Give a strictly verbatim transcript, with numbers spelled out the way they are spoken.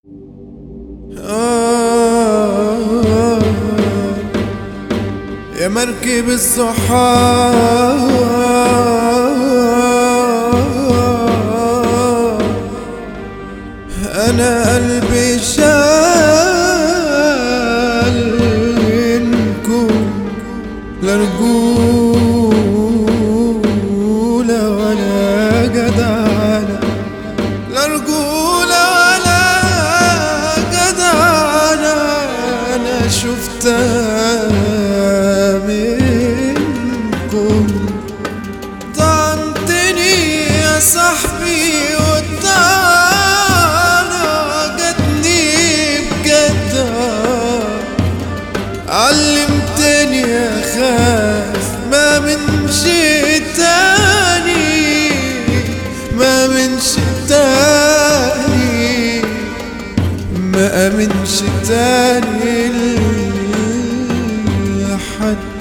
آه يا مركب الصحاب، أنا قلبي شالكم لا رجولة ولا جدعنة، لا رجولة ولا جدعنة أنا شفتها منكم. طعنتني يا صاحبي والطعنة جاتني بجد، علمتني أخاف ما منش تاني، ما منش تاني، ما منش تاني لحد.